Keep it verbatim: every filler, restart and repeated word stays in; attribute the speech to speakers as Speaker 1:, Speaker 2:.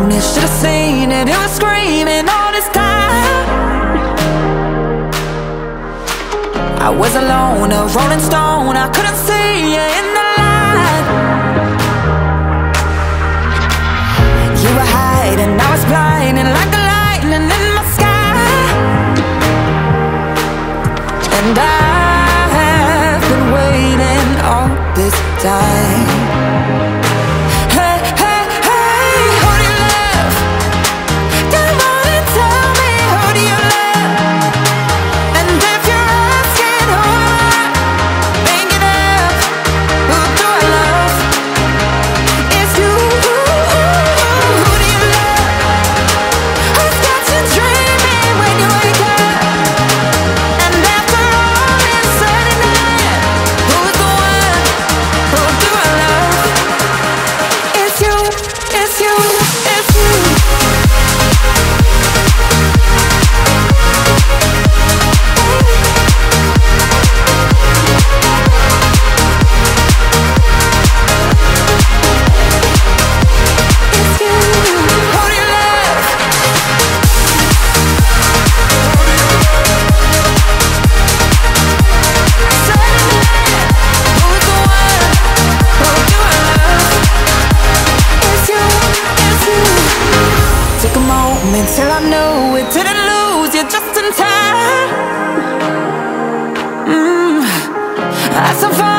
Speaker 1: known it, should've seen it. It was screaming all this time. I was alone, a rolling stone. I couldn't see you in the light. You were hiding, I was blinding like the lightning in my sky. And I have been waiting all this time. Till I knew it, didn't lose you just in time. mm, Had some fun.